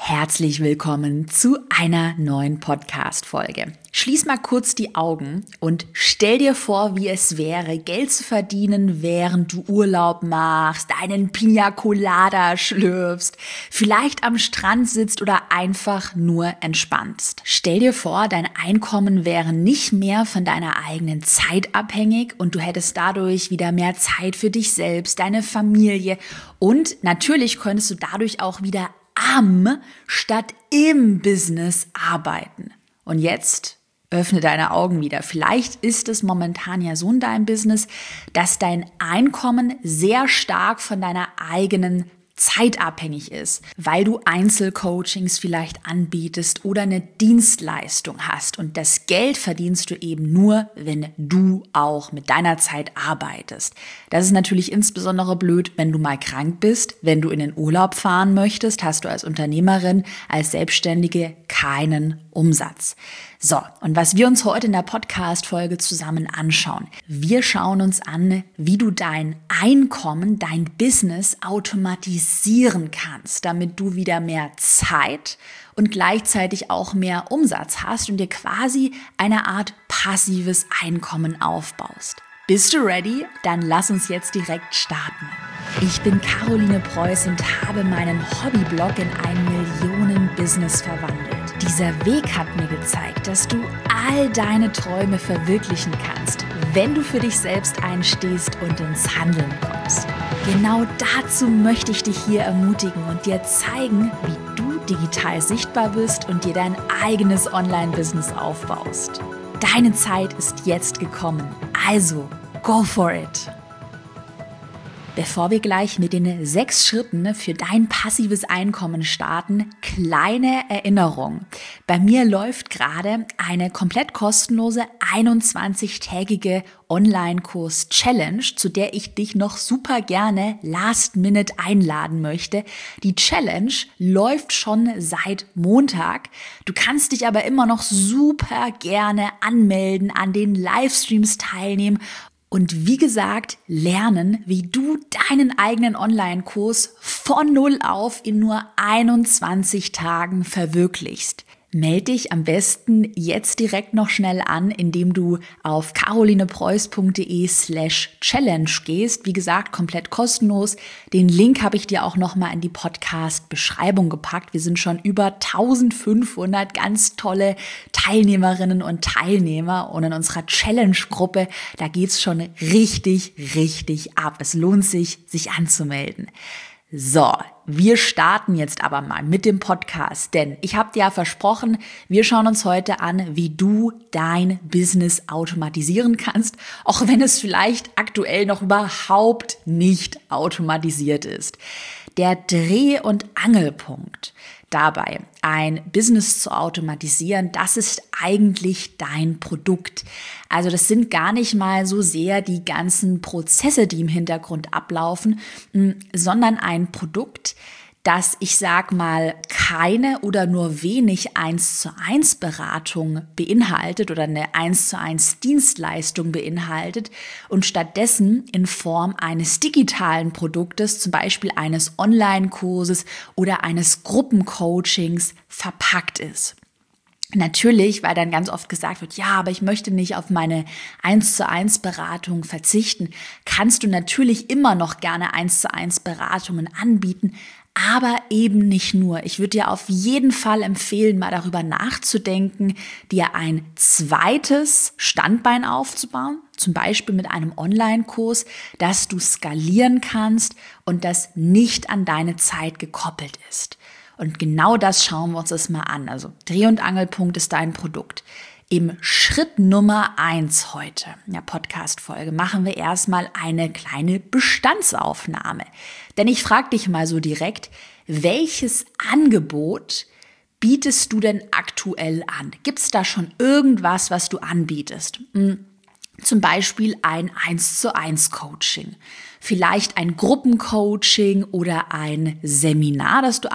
Herzlich willkommen zu einer neuen Podcast-Folge. Schließ mal kurz die Augen und stell dir vor, wie es wäre, Geld zu verdienen, während du Urlaub machst, einen Pina Colada schlürfst, vielleicht am Strand sitzt oder einfach nur entspannst. Stell dir vor, dein Einkommen wäre nicht mehr von deiner eigenen Zeit abhängig und du hättest dadurch wieder mehr Zeit für dich selbst, deine Familie und natürlich könntest du dadurch auch wieder am statt im Business arbeiten. Und jetzt öffne deine Augen wieder. Vielleicht ist es momentan ja so in deinem Business, dass dein Einkommen sehr stark von deiner eigenen Zeit abhängig ist, weil du Einzelcoachings vielleicht anbietest oder eine Dienstleistung hast. Und das Geld verdienst du eben nur, wenn du auch mit deiner Zeit arbeitest. Das ist natürlich insbesondere blöd, wenn du mal krank bist, wenn du in den Urlaub fahren möchtest, hast du als Unternehmerin, als Selbstständige keinen Umsatz. So, und was wir uns heute in der Podcast-Folge zusammen anschauen. Wir schauen uns an, wie du dein Einkommen, dein Business automatisieren kannst, damit du wieder mehr Zeit und gleichzeitig auch mehr Umsatz hast und dir quasi eine Art passives Einkommen aufbaust. Bist du ready? Dann lass uns jetzt direkt starten. Ich bin Caroline Preuß und habe meinen Hobbyblog in ein Millionen-Business verwandelt. Dieser Weg hat mir gezeigt, dass du all deine Träume verwirklichen kannst, wenn du für dich selbst einstehst und ins Handeln kommst. Genau dazu möchte ich dich hier ermutigen und dir zeigen, wie du digital sichtbar bist und dir dein eigenes Online-Business aufbaust. Deine Zeit ist jetzt gekommen, also go for it! Bevor wir gleich mit den 6 Schritten für dein passives Einkommen starten, kleine Erinnerung. Bei mir läuft gerade eine komplett kostenlose 21-tägige Online-Kurs-Challenge, zu der ich dich noch super gerne last minute einladen möchte. Die Challenge läuft schon seit Montag. Du kannst dich aber immer noch super gerne anmelden, an den Livestreams teilnehmen. Und wie gesagt, lernen, wie du deinen eigenen Online-Kurs von 0 auf in nur 21 Tagen verwirklichst. Meld dich am besten jetzt direkt noch schnell an, indem du auf carolinepreuß.de/challenge gehst. Wie gesagt, komplett kostenlos. Den Link habe ich dir auch nochmal in die Podcast-Beschreibung gepackt. Wir sind schon über 1500 ganz tolle Teilnehmerinnen und Teilnehmer. Und in unserer Challenge-Gruppe, da geht's schon richtig, richtig ab. Es lohnt sich, sich anzumelden. So, wir starten jetzt aber mal mit dem Podcast, denn ich habe dir ja versprochen, wir schauen uns heute an, wie du dein Business automatisieren kannst, auch wenn es vielleicht aktuell noch überhaupt nicht automatisiert ist. Der Dreh- und Angelpunkt dabei, ein Business zu automatisieren, das ist eigentlich dein Produkt. Also das sind gar nicht mal so sehr die ganzen Prozesse, die im Hintergrund ablaufen, sondern ein Produkt, das, ich sag mal, keine oder nur wenig 1:1 Beratung beinhaltet oder eine 1:1 Dienstleistung beinhaltet und stattdessen in Form eines digitalen Produktes, zum Beispiel eines Online-Kurses oder eines Gruppencoachings verpackt ist. Natürlich, weil dann ganz oft gesagt wird, ja, aber ich möchte nicht auf meine 1:1 Beratung verzichten, kannst du natürlich immer noch gerne 1:1 Beratungen anbieten, aber eben nicht nur. Ich würde dir auf jeden Fall empfehlen, mal darüber nachzudenken, dir ein zweites Standbein aufzubauen, zum Beispiel mit einem Online-Kurs, das du skalieren kannst und das nicht an deine Zeit gekoppelt ist. Und genau das schauen wir uns das mal an. Also Dreh- und Angelpunkt ist dein Produkt. Im Schritt Nummer 1 heute in der Podcast-Folge machen wir erstmal eine kleine Bestandsaufnahme. Denn ich frage dich mal so direkt, welches Angebot bietest du denn aktuell an? Gibt es da schon irgendwas, was du anbietest? Zum Beispiel ein 1:1 Coaching, vielleicht ein Gruppencoaching oder ein Seminar, das du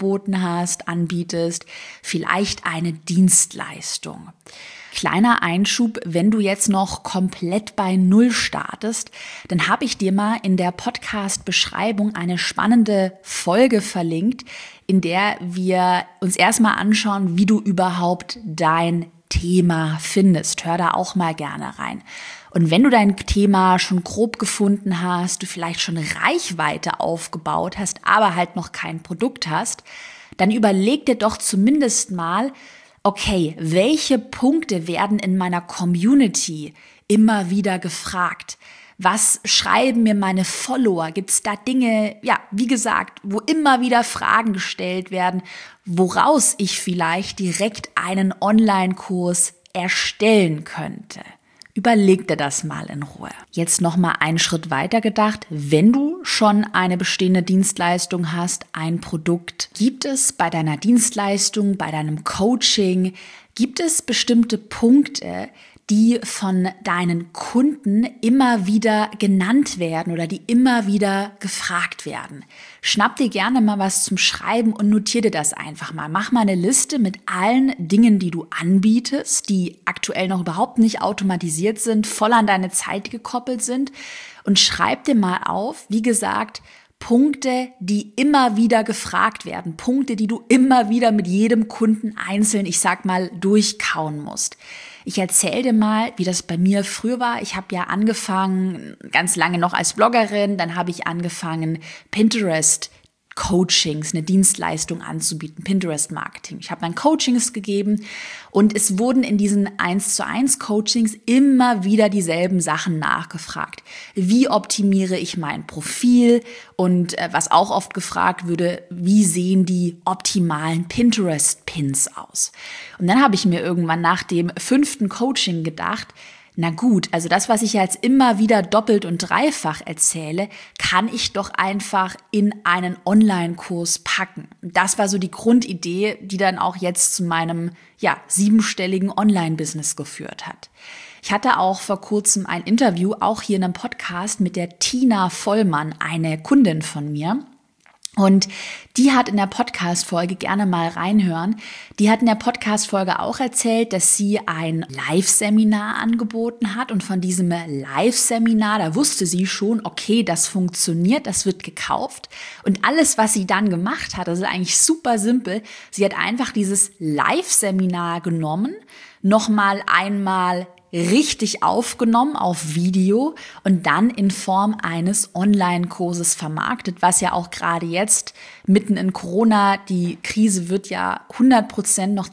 anbietest, vielleicht eine Dienstleistung. Kleiner Einschub, wenn du jetzt noch komplett bei Null startest, dann habe ich dir mal in der Podcast-Beschreibung eine spannende Folge verlinkt, in der wir uns erstmal anschauen, wie du überhaupt dein Thema findest. Hör da auch mal gerne rein. Und wenn du dein Thema schon grob gefunden hast, du vielleicht schon Reichweite aufgebaut hast, aber halt noch kein Produkt hast, dann überleg dir doch zumindest mal, okay, welche Punkte werden in meiner Community immer wieder gefragt? Was schreiben mir meine Follower? Gibt es da Dinge, ja, wie gesagt, wo immer wieder Fragen gestellt werden, woraus ich vielleicht direkt einen Online-Kurs erstellen könnte? Überleg dir das mal in Ruhe. Jetzt noch mal einen Schritt weiter gedacht. Wenn du schon eine bestehende Dienstleistung hast, ein Produkt, gibt es bei deiner Dienstleistung, bei deinem Coaching, gibt es bestimmte Punkte, die von deinen Kunden immer wieder genannt werden oder die immer wieder gefragt werden. Schnapp dir gerne mal was zum Schreiben und notier dir das einfach mal. Mach mal eine Liste mit allen Dingen, die du anbietest, die aktuell noch überhaupt nicht automatisiert sind, voll an deine Zeit gekoppelt sind und schreib dir mal auf, wie gesagt, Punkte, die immer wieder gefragt werden, Punkte, die du immer wieder mit jedem Kunden einzeln, ich sag mal, durchkauen musst. Ich erzähle dir mal, wie das bei mir früher war. Ich habe ja angefangen, ganz lange noch als Bloggerin, dann habe ich angefangen, Pinterest-Coachings, eine Dienstleistung anzubieten, Pinterest-Marketing. Ich habe dann Coachings gegeben und es wurden in diesen 1:1 Coachings immer wieder dieselben Sachen nachgefragt. Wie optimiere ich mein Profil? Und was auch oft gefragt würde, wie sehen die optimalen Pinterest-Pins aus? Und dann habe ich mir irgendwann nach dem 5. Coaching gedacht, na gut, also das, was ich jetzt immer wieder doppelt und dreifach erzähle, kann ich doch einfach in einen Online-Kurs packen. Das war so die Grundidee, die dann auch jetzt zu meinem 7-stelligen Online-Business geführt hat. Ich hatte auch vor kurzem ein Interview, auch hier in einem Podcast, mit der Tina Vollmann, eine Kundin von mir. Und die hat in der Podcast-Folge, gerne mal reinhören, die hat in der Podcast-Folge auch erzählt, dass sie ein Live-Seminar angeboten hat. Und von diesem Live-Seminar, da wusste sie schon, okay, das funktioniert, das wird gekauft. Und alles, was sie dann gemacht hat, das ist eigentlich super simpel. Sie hat einfach dieses Live-Seminar genommen, nochmal einmal richtig aufgenommen auf Video und dann in Form eines Online-Kurses vermarktet, was ja auch gerade jetzt mitten in Corona, die Krise wird ja 100% noch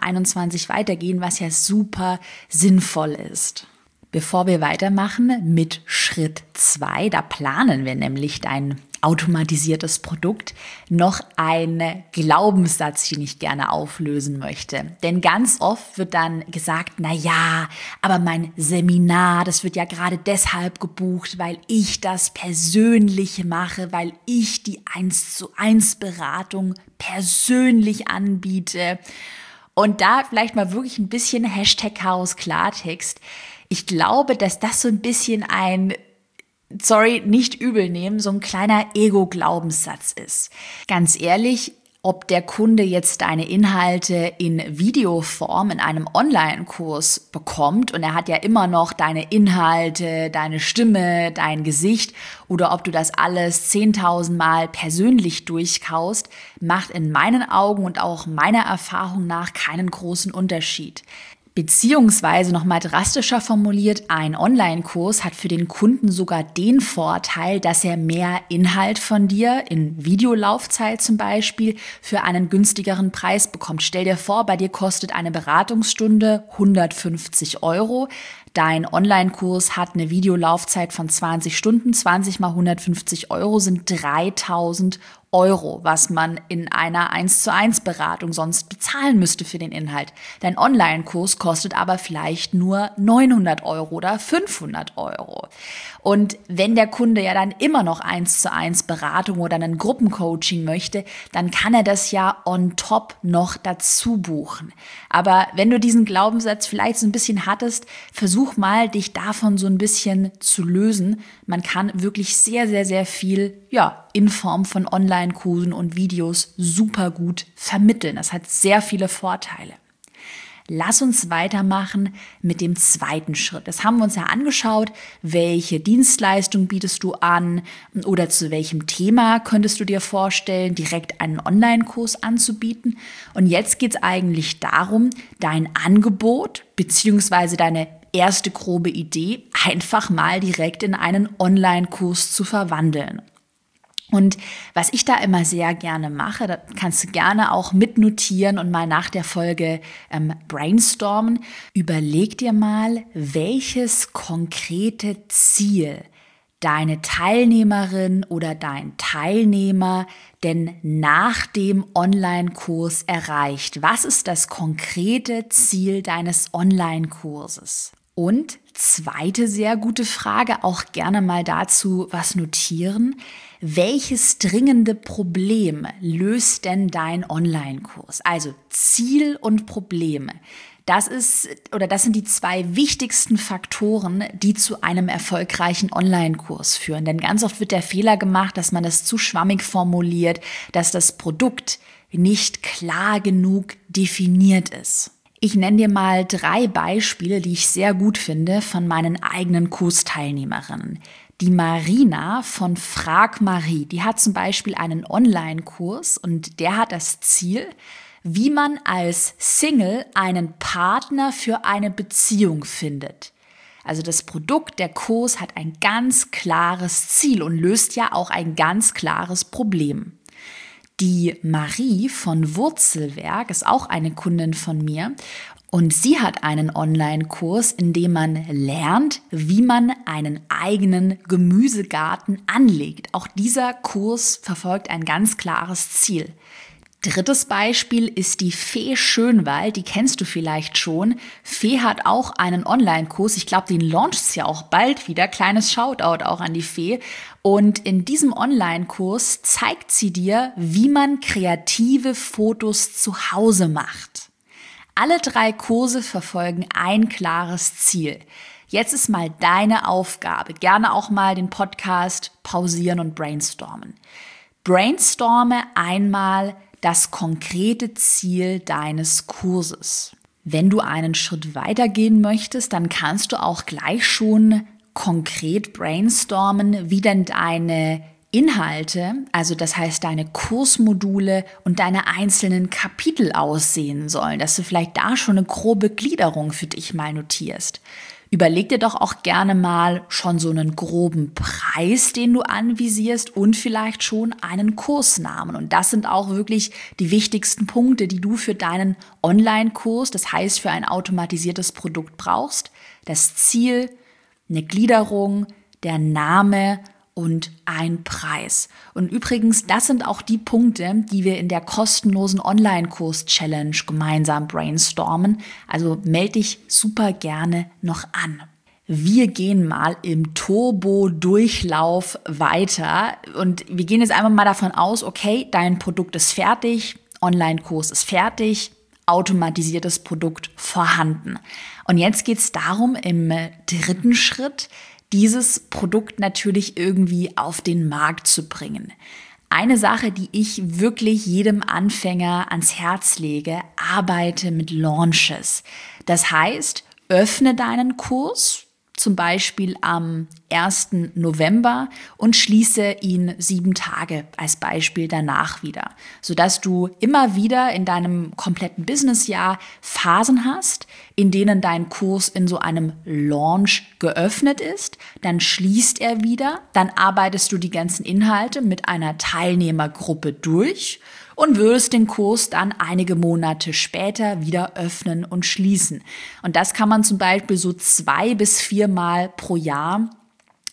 2021 weitergehen, was ja super sinnvoll ist. Bevor wir weitermachen mit Schritt 2, da planen wir nämlich dein automatisiertes Produkt, noch einen Glaubenssatz, den ich gerne auflösen möchte. Denn ganz oft wird dann gesagt, na ja, aber mein Seminar, das wird ja gerade deshalb gebucht, weil ich das persönlich mache, weil ich die 1:1 Beratung persönlich anbiete. Und da vielleicht mal wirklich ein bisschen #Chaos Klartext. Ich glaube, dass das so ein bisschen nicht übel nehmen, so ein kleiner Ego-Glaubenssatz ist. Ganz ehrlich, ob der Kunde jetzt deine Inhalte in Videoform in einem Online-Kurs bekommt und er hat ja immer noch deine Inhalte, deine Stimme, dein Gesicht oder ob du das alles 10.000 Mal persönlich durchkaust, macht in meinen Augen und auch meiner Erfahrung nach keinen großen Unterschied. Beziehungsweise nochmal drastischer formuliert, ein Online-Kurs hat für den Kunden sogar den Vorteil, dass er mehr Inhalt von dir, in Videolaufzeit zum Beispiel, für einen günstigeren Preis bekommt. Stell dir vor, bei dir kostet eine Beratungsstunde 150 €. Dein Online-Kurs hat eine Videolaufzeit von 20 Stunden, 20 mal 150 € sind 3.000 Euro, was man in einer 1:1 Beratung sonst bezahlen müsste für den Inhalt. Dein Online-Kurs kostet aber vielleicht nur 900 Euro oder 500 Euro. Und wenn der Kunde ja dann immer noch 1:1 Beratung oder ein Gruppencoaching möchte, dann kann er das ja on top noch dazu buchen. Aber wenn du diesen Glaubenssatz vielleicht so ein bisschen hattest, versuch mal, dich davon so ein bisschen zu lösen. Man kann wirklich sehr, sehr, sehr viel, in Form von Online-Kursen und Videos super gut vermitteln. Das hat sehr viele Vorteile. Lass uns weitermachen mit dem zweiten Schritt. Das haben wir uns ja angeschaut. Welche Dienstleistung bietest du an oder zu welchem Thema könntest du dir vorstellen, direkt einen Online-Kurs anzubieten? Und jetzt geht es eigentlich darum, dein Angebot bzw. deine erste grobe Idee einfach mal direkt in einen Online-Kurs zu verwandeln. Und was ich da immer sehr gerne mache, da kannst du gerne auch mitnotieren und mal nach der Folge brainstormen. Überleg dir mal, welches konkrete Ziel deine Teilnehmerin oder dein Teilnehmer denn nach dem Online-Kurs erreicht. Was ist das konkrete Ziel deines Online-Kurses? Und zweite sehr gute Frage, auch gerne mal dazu was notieren. Welches dringende Problem löst denn dein Online-Kurs? Also Ziel und Probleme. Das sind die zwei wichtigsten Faktoren, die zu einem erfolgreichen Online-Kurs führen. Denn ganz oft wird der Fehler gemacht, dass man das zu schwammig formuliert, dass das Produkt nicht klar genug definiert ist. Ich nenne dir mal 3 Beispiele, die ich sehr gut finde von meinen eigenen Kursteilnehmerinnen. Die Marina von Frag Marie, die hat zum Beispiel einen Online-Kurs und der hat das Ziel, wie man als Single einen Partner für eine Beziehung findet. Also das Produkt, der Kurs hat ein ganz klares Ziel und löst ja auch ein ganz klares Problem. Die Marie von Wurzelwerk ist auch eine Kundin von mir und sie hat einen Online-Kurs, in dem man lernt, wie man einen eigenen Gemüsegarten anlegt. Auch dieser Kurs verfolgt ein ganz klares Ziel. Drittes Beispiel ist die Fee Schönwald, die kennst du vielleicht schon. Fee hat auch einen Online-Kurs, ich glaube, den launcht es ja auch bald wieder, kleines Shoutout auch an die Fee. Und in diesem Online-Kurs zeigt sie dir, wie man kreative Fotos zu Hause macht. Alle 3 Kurse verfolgen ein klares Ziel. Jetzt ist mal deine Aufgabe, gerne auch mal den Podcast pausieren und brainstormen. Brainstorme einmal das konkrete Ziel deines Kurses. Wenn du einen Schritt weiter gehen möchtest, dann kannst du auch gleich schon konkret brainstormen, wie denn deine Inhalte, also das heißt deine Kursmodule und deine einzelnen Kapitel aussehen sollen, dass du vielleicht da schon eine grobe Gliederung für dich mal notierst. Überleg dir doch auch gerne mal schon so einen groben Preis, den du anvisierst und vielleicht schon einen Kursnamen. Und das sind auch wirklich die wichtigsten Punkte, die du für deinen Online-Kurs, das heißt für ein automatisiertes Produkt brauchst. Das Ziel, eine Gliederung, der Name und ein Preis. Und übrigens, das sind auch die Punkte, die wir in der kostenlosen Online-Kurs-Challenge gemeinsam brainstormen. Also melde dich super gerne noch an. Wir gehen mal im Turbo-Durchlauf weiter und wir gehen jetzt einfach mal davon aus, okay, dein Produkt ist fertig, Online-Kurs ist fertig, automatisiertes Produkt vorhanden. Und jetzt geht es darum, im 3. Schritt, dieses Produkt natürlich irgendwie auf den Markt zu bringen. Eine Sache, die ich wirklich jedem Anfänger ans Herz lege, arbeite mit Launches. Das heißt, öffne deinen Kurs, zum Beispiel am 1. November und schließe ihn 7 Tage als Beispiel danach wieder, sodass du immer wieder in deinem kompletten Businessjahr Phasen hast, in denen dein Kurs in so einem Launch geöffnet ist, dann schließt er wieder, dann arbeitest du die ganzen Inhalte mit einer Teilnehmergruppe durch und würdest den Kurs dann einige Monate später wieder öffnen und schließen. Und das kann man zum Beispiel so 2 bis 4 Mal pro Jahr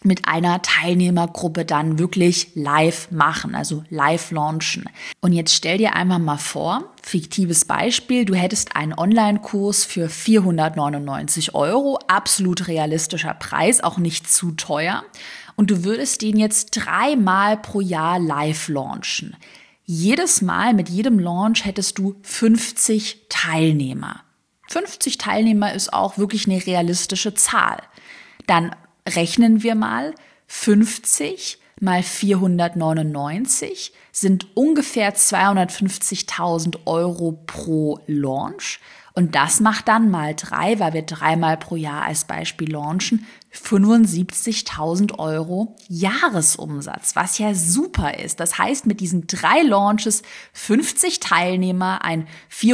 mit einer Teilnehmergruppe dann wirklich live machen, also live launchen. Und jetzt stell dir einfach mal vor, fiktives Beispiel, du hättest einen Online-Kurs für 499 €, absolut realistischer Preis, auch nicht zu teuer. Und du würdest den jetzt 3-mal pro Jahr live launchen. Jedes Mal, mit jedem Launch hättest du 50 Teilnehmer. 50 Teilnehmer ist auch wirklich eine realistische Zahl. Dann rechnen wir mal, 50 mal 499 sind ungefähr 250.000 € pro Launch. Und das macht dann mal 3, weil wir 3-mal pro Jahr als Beispiel launchen, 75.000 € Jahresumsatz, was ja super ist. Das heißt, mit diesen 3 Launches 50 Teilnehmer, ein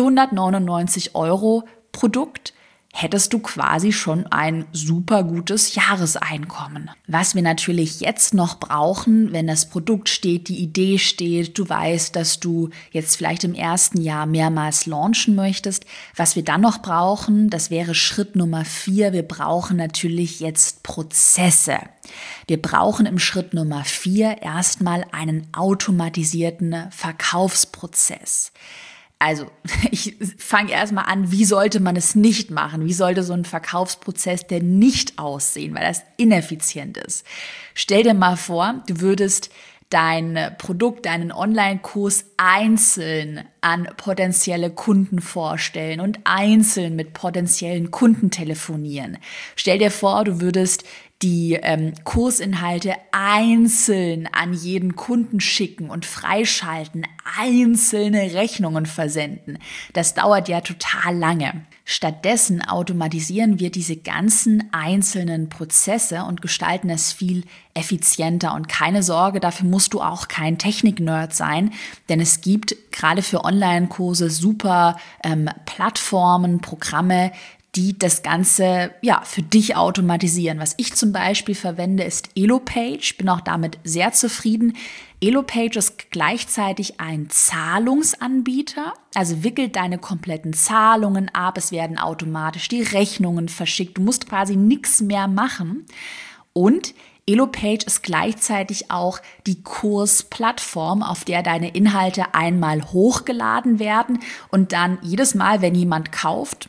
499 € Produkt, hättest du quasi schon ein super gutes Jahreseinkommen. Was wir natürlich jetzt noch brauchen, wenn das Produkt steht, die Idee steht, du weißt, dass du jetzt vielleicht im ersten Jahr mehrmals launchen möchtest, was wir dann noch brauchen, das wäre Schritt Nummer 4, wir brauchen natürlich jetzt Prozesse. Wir brauchen im Schritt Nummer 4 erstmal einen automatisierten Verkaufsprozess. Also, ich fange erstmal an, wie sollte man es nicht machen? Wie sollte so ein Verkaufsprozess denn nicht aussehen, weil das ineffizient ist? Stell dir mal vor, du würdest dein Produkt, deinen Online-Kurs einzeln an potenzielle Kunden vorstellen und einzeln mit potenziellen Kunden telefonieren. Stell dir vor, du würdest die Kursinhalte einzeln an jeden Kunden schicken und freischalten, einzelne Rechnungen versenden. Das dauert ja total lange. Stattdessen automatisieren wir diese ganzen einzelnen Prozesse und gestalten es viel effizienter. Und keine Sorge, dafür musst du auch kein Technik-Nerd sein, denn es gibt gerade für Online-Kurse super Plattformen, Programme, die das Ganze für dich automatisieren. Was ich zum Beispiel verwende, ist Elopage. Bin auch damit sehr zufrieden. Elopage ist gleichzeitig ein Zahlungsanbieter, also wickelt deine kompletten Zahlungen ab. Es werden automatisch die Rechnungen verschickt. Du musst quasi nichts mehr machen. Und Elopage ist gleichzeitig auch die Kursplattform, auf der deine Inhalte einmal hochgeladen werden und dann jedes Mal, wenn jemand kauft,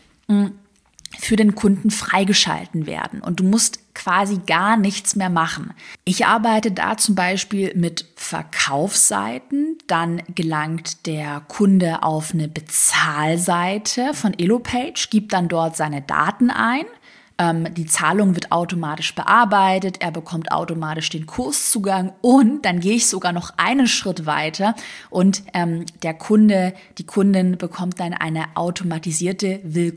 für den Kunden freigeschalten werden und du musst quasi gar nichts mehr machen. Ich arbeite da zum Beispiel mit Verkaufsseiten, dann gelangt der Kunde auf eine Bezahlseite von Elopage, gibt dann dort seine Daten ein. Die Zahlung wird automatisch bearbeitet, er bekommt automatisch den Kurszugang und dann gehe ich sogar noch einen Schritt weiter und der Kunde, die Kundin bekommt dann eine automatisierte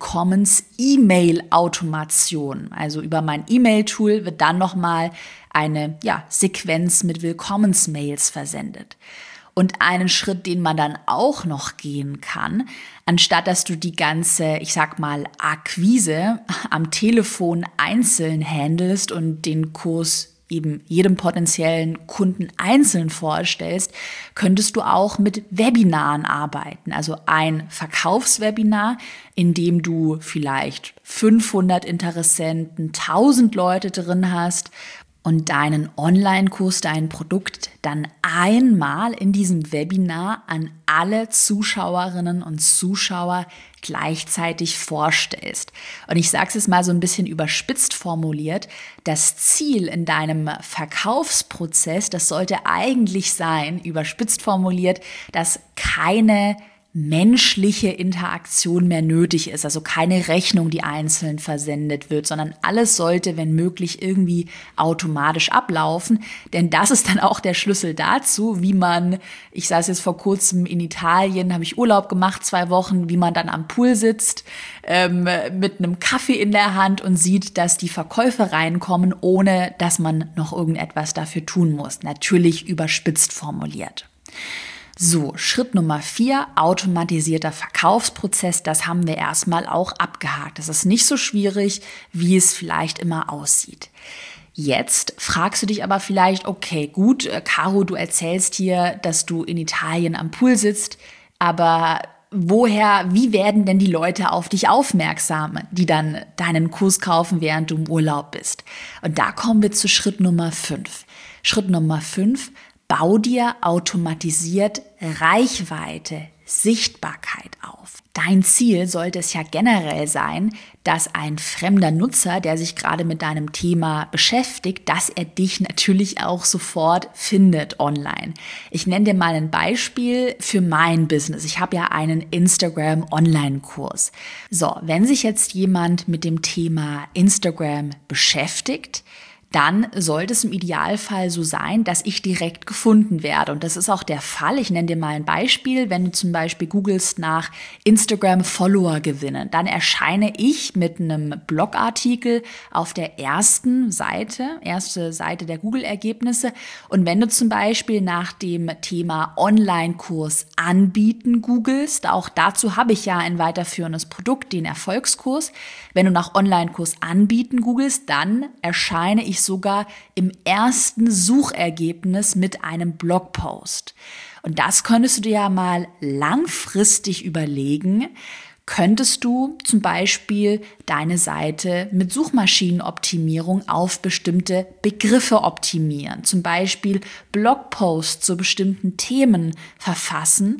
Willkommens-E-Mail-Automation. Also über mein E-Mail-Tool wird dann nochmal eine Sequenz mit Willkommensmails versendet. Und einen Schritt, den man dann auch noch gehen kann, anstatt dass du die ganze, ich sag mal, Akquise am Telefon einzeln handelst und den Kurs eben jedem potenziellen Kunden einzeln vorstellst, könntest du auch mit Webinaren arbeiten. Also ein Verkaufswebinar, in dem du vielleicht 500 Interessenten, 1000 Leute drin hast, und deinen Online-Kurs, dein Produkt dann einmal in diesem Webinar an alle Zuschauerinnen und Zuschauer gleichzeitig vorstellst. Und ich sage es jetzt mal so ein bisschen überspitzt formuliert, das Ziel in deinem Verkaufsprozess, das sollte eigentlich sein, überspitzt formuliert, dass keine menschliche Interaktion mehr nötig ist, also keine Rechnung, die einzeln versendet wird, sondern alles sollte, wenn möglich, irgendwie automatisch ablaufen, denn das ist dann auch der Schlüssel dazu, wie man, ich saß jetzt vor kurzem in Italien, habe ich Urlaub gemacht, 2 Wochen, wie man dann am Pool sitzt, mit einem Kaffee in der Hand und sieht, dass die Verkäufer reinkommen, ohne dass man noch irgendetwas dafür tun muss. Natürlich überspitzt formuliert. So, Schritt Nummer 4, automatisierter Verkaufsprozess, das haben wir erstmal auch abgehakt. Das ist nicht so schwierig, wie es vielleicht immer aussieht. Jetzt fragst du dich aber vielleicht, okay, gut, Caro, du erzählst hier, dass du in Italien am Pool sitzt, aber wie werden denn die Leute auf dich aufmerksam, die dann deinen Kurs kaufen, während du im Urlaub bist? Und da kommen wir zu Schritt Nummer 5. Schritt Nummer 5, bau dir automatisiert Reichweite, Sichtbarkeit auf. Dein Ziel sollte es ja generell sein, dass ein fremder Nutzer, der sich gerade mit deinem Thema beschäftigt, dass er dich natürlich auch sofort findet online. Ich nenne dir mal ein Beispiel für mein Business. Ich habe ja einen Instagram-Online-Kurs. So, wenn sich jetzt jemand mit dem Thema Instagram beschäftigt, dann sollte es im Idealfall so sein, dass ich direkt gefunden werde. Und das ist auch der Fall. Ich nenne dir mal ein Beispiel. Wenn du zum Beispiel googelst nach Instagram-Follower gewinnen, dann erscheine ich mit einem Blogartikel auf der erste Seite der Google-Ergebnisse. Und wenn du zum Beispiel nach dem Thema Online-Kurs anbieten googelst, auch dazu habe ich ja ein weiterführendes Produkt, den Erfolgskurs. Wenn du nach Online-Kurs anbieten googelst, dann erscheine ich sogar im ersten Suchergebnis mit einem Blogpost. Und das könntest du dir ja mal langfristig überlegen. Könntest du zum Beispiel deine Seite mit Suchmaschinenoptimierung auf bestimmte Begriffe optimieren, zum Beispiel Blogposts zu bestimmten Themen verfassen,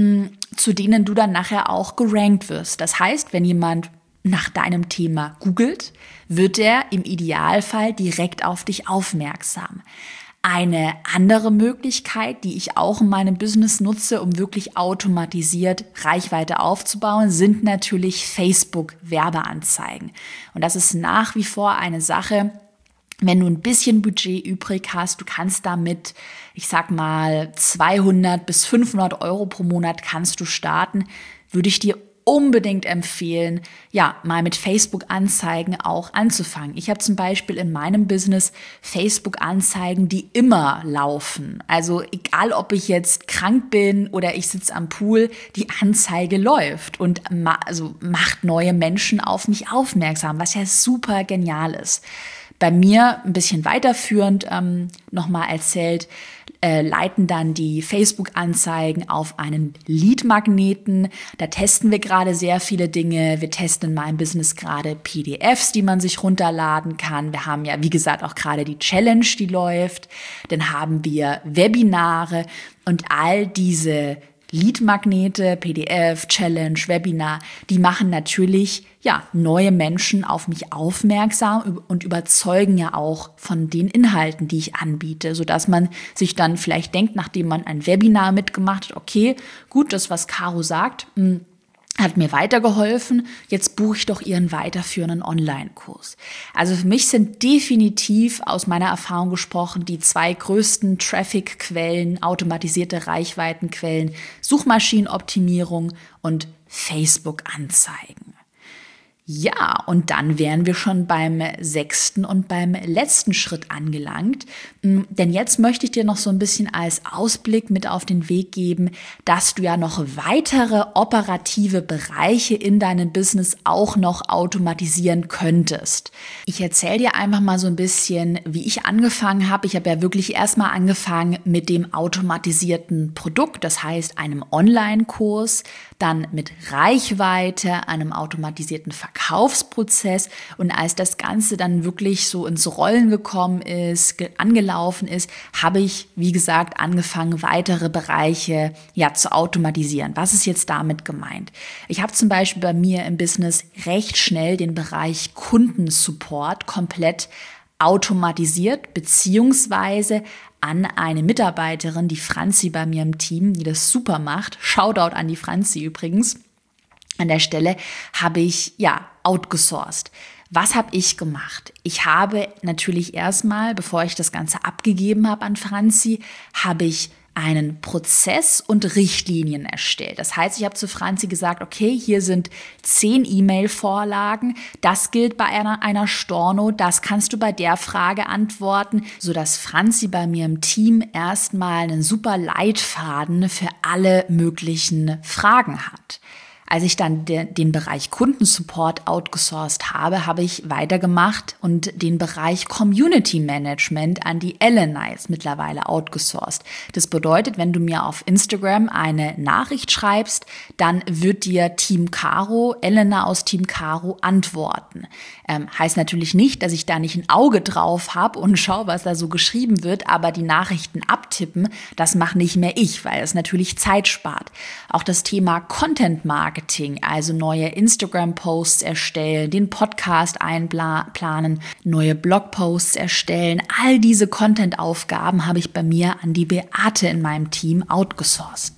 zu denen du dann nachher auch gerankt wirst. Das heißt, wenn jemand nach deinem Thema googelt, wird er im Idealfall direkt auf dich aufmerksam. Eine andere Möglichkeit, die ich auch in meinem Business nutze, um wirklich automatisiert Reichweite aufzubauen, sind natürlich Facebook-Werbeanzeigen. Und das ist nach wie vor eine Sache, wenn du ein bisschen Budget übrig hast, du kannst damit, ich sag mal, 200 bis 500 Euro pro Monat kannst du starten, würde ich dir unbedingt empfehlen, ja, mal mit Facebook-Anzeigen auch anzufangen. Ich habe zum Beispiel in meinem Business Facebook-Anzeigen, die immer laufen. Also egal, ob ich jetzt krank bin oder ich sitze am Pool, die Anzeige läuft und macht neue Menschen auf mich aufmerksam, was ja super genial ist. Bei mir ein bisschen weiterführend nochmal erzählt, leiten dann die Facebook-Anzeigen auf einen Lead-Magneten. Da testen wir gerade sehr viele Dinge. Wir testen in meinem Business gerade PDFs, die man sich runterladen kann. Wir haben ja, wie gesagt, auch gerade die Challenge, die läuft. Dann haben wir Webinare und all diese Lead-Magnete, PDF, Challenge, Webinar, die machen natürlich neue Menschen auf mich aufmerksam und überzeugen ja auch von den Inhalten, die ich anbiete, sodass man sich dann vielleicht denkt, nachdem man ein Webinar mitgemacht hat, okay, gut, das, was Caro sagt, hat mir weitergeholfen, jetzt buche ich doch ihren weiterführenden Online-Kurs. Also für mich sind definitiv aus meiner Erfahrung gesprochen die 2 größten Traffic-Quellen, automatisierte Reichweitenquellen, Suchmaschinenoptimierung und Facebook-Anzeigen. Ja, und dann wären wir schon beim 6. und beim letzten Schritt angelangt. Denn jetzt möchte ich dir noch so ein bisschen als Ausblick mit auf den Weg geben, dass du ja noch weitere operative Bereiche in deinem Business auch noch automatisieren könntest. Ich erzähle dir einfach mal so ein bisschen, wie ich angefangen habe. Ich habe ja wirklich erstmal angefangen mit dem automatisierten Produkt, das heißt einem Online-Kurs, dann mit Reichweite, einem automatisierten Verkaufsprozess, und als das Ganze dann wirklich so ins Rollen gekommen ist, angelaufen ist, habe ich, wie gesagt, angefangen, weitere Bereiche zu automatisieren. Was ist jetzt damit gemeint? Ich habe zum Beispiel bei mir im Business recht schnell den Bereich Kundensupport komplett automatisiert, beziehungsweise an eine Mitarbeiterin, die Franzi bei mir im Team, die das super macht. Shoutout an die Franzi übrigens. An der Stelle habe ich outgesourced. Was habe ich gemacht? Ich habe natürlich erstmal, bevor ich das Ganze abgegeben habe an Franzi, habe ich einen Prozess und Richtlinien erstellt. Das heißt, ich habe zu Franzi gesagt, okay, hier sind 10 E-Mail-Vorlagen, das gilt bei einer Storno, das kannst du bei der Frage antworten, sodass Franzi bei mir im Team erstmal einen super Leitfaden für alle möglichen Fragen hat. Als ich dann den Bereich Kundensupport outgesourced habe, habe ich weitergemacht und den Bereich Community Management an die Elena jetzt mittlerweile outgesourced. Das bedeutet, wenn du mir auf Instagram eine Nachricht schreibst, dann wird dir Team Caro, Elena aus Team Caro antworten. Heißt natürlich nicht, dass ich da nicht ein Auge drauf habe und schaue, was da so geschrieben wird, aber die Nachrichten abtippen, das mache nicht mehr ich, weil es natürlich Zeit spart. Auch das Thema Content Marketing, also neue Instagram-Posts erstellen, den Podcast einplanen, neue Blogposts erstellen, all diese Content-Aufgaben habe ich bei mir an die Beate in meinem Team outgesourced.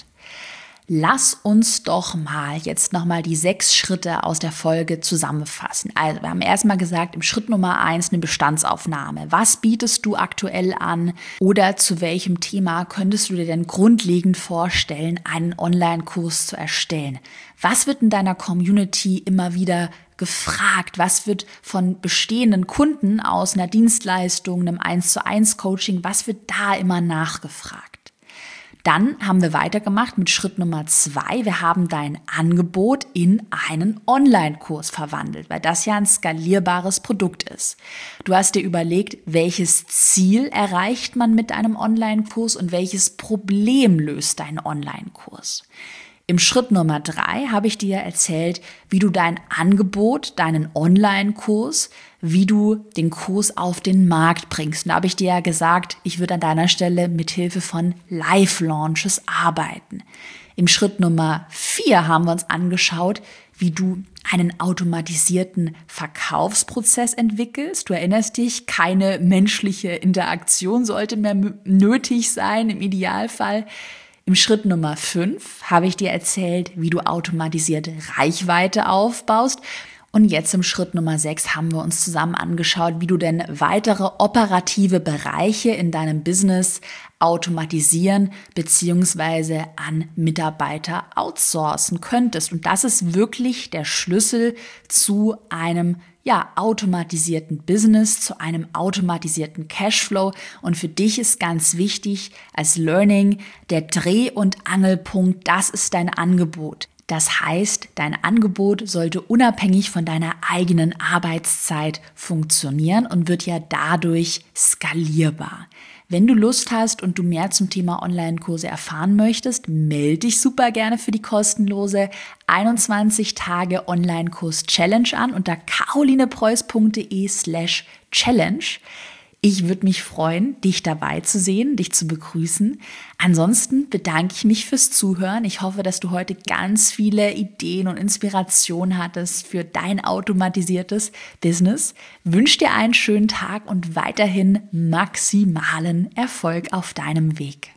Lass uns doch mal jetzt nochmal die 6 Schritte aus der Folge zusammenfassen. Also wir haben erstmal gesagt, im Schritt Nummer 1 eine Bestandsaufnahme. Was bietest du aktuell an oder zu welchem Thema könntest du dir denn grundlegend vorstellen, einen Online-Kurs zu erstellen? Was wird in deiner Community immer wieder gefragt? Was wird von bestehenden Kunden aus einer Dienstleistung, einem 1:1 Coaching, was wird da immer nachgefragt? Dann haben wir weitergemacht mit Schritt Nummer 2. Wir haben dein Angebot in einen Online-Kurs verwandelt, weil das ja ein skalierbares Produkt ist. Du hast dir überlegt, welches Ziel erreicht man mit einem Online-Kurs und welches Problem löst dein Online-Kurs. Im Schritt Nummer 3 habe ich dir erzählt, wie du dein Angebot, deinen Online-Kurs, wie du den Kurs auf den Markt bringst. Und da habe ich dir ja gesagt, ich würde an deiner Stelle mithilfe von Live-Launches arbeiten. Im Schritt Nummer 4 haben wir uns angeschaut, wie du einen automatisierten Verkaufsprozess entwickelst. Du erinnerst dich, keine menschliche Interaktion sollte mehr nötig sein im Idealfall. Im Schritt Nummer 5 habe ich dir erzählt, wie du automatisierte Reichweite aufbaust. Und jetzt im Schritt Nummer 6 haben wir uns zusammen angeschaut, wie du denn weitere operative Bereiche in deinem Business automatisieren bzw. an Mitarbeiter outsourcen könntest. Und das ist wirklich der Schlüssel zu einem automatisierten Business, zu einem automatisierten Cashflow. Und für dich ist ganz wichtig als Learning der Dreh- und Angelpunkt, das ist dein Angebot. Das heißt, dein Angebot sollte unabhängig von deiner eigenen Arbeitszeit funktionieren und wird ja dadurch skalierbar. Wenn du Lust hast und du mehr zum Thema Online-Kurse erfahren möchtest, melde dich super gerne für die kostenlose 21 Tage Online-Kurs-Challenge an unter carolinepreuß.de/challenge. Ich würde mich freuen, dich dabei zu sehen, dich zu begrüßen. Ansonsten bedanke ich mich fürs Zuhören. Ich hoffe, dass du heute ganz viele Ideen und Inspirationen hattest für dein automatisiertes Business. Wünsche dir einen schönen Tag und weiterhin maximalen Erfolg auf deinem Weg.